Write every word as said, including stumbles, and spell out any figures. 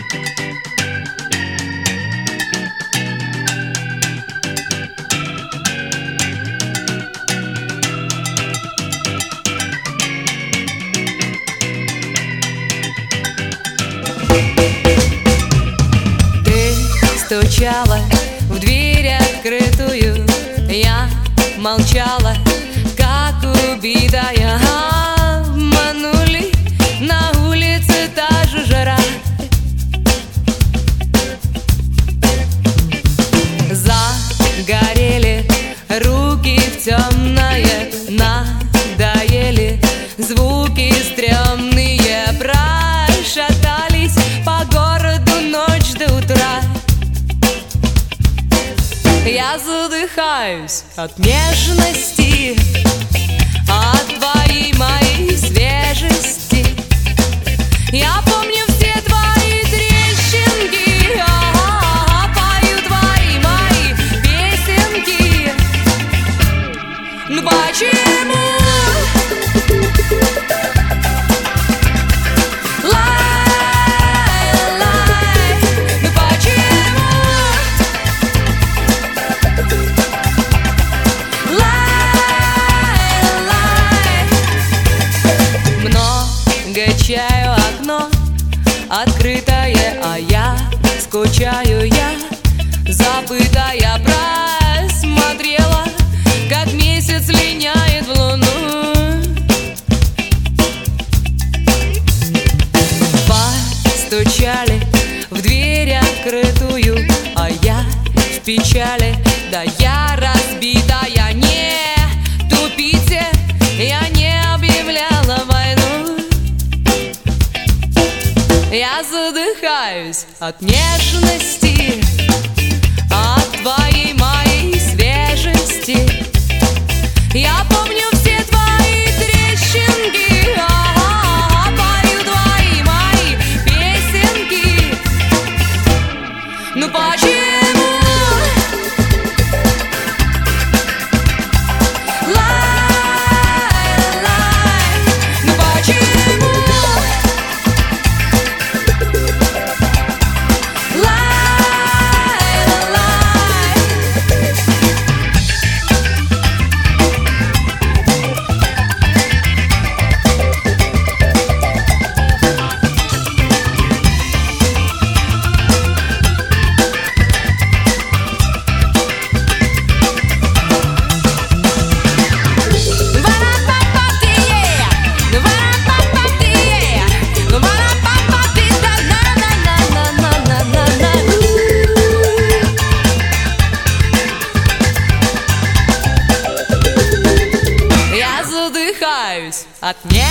Стучала в дверь открытую, я молчала, как убитая. Обманули, на улице та же жара. Загорели руки в темное, надоели звуки стрёмные. Прошатались по городу ночь до утра. Я задыхаюсь от нежности, от твоей моей свежести. Я помню все твои трещинки, а-а-а, пою твои мои песенки. Ну почему? Чаю окно открытое, а я скучаю, я забытая. Просмотрела, как месяц линяет в луну. Постучали в дверь открытую, а я в печали. Да я разбитая, не тупите, я не объявляла войну. Я задыхаюсь от нежности, от твоей моей свежести. Я помню все твои трещинки, а-а-а, пою твои мои песенки. Ну почему? Лай-лай, ну почему? От не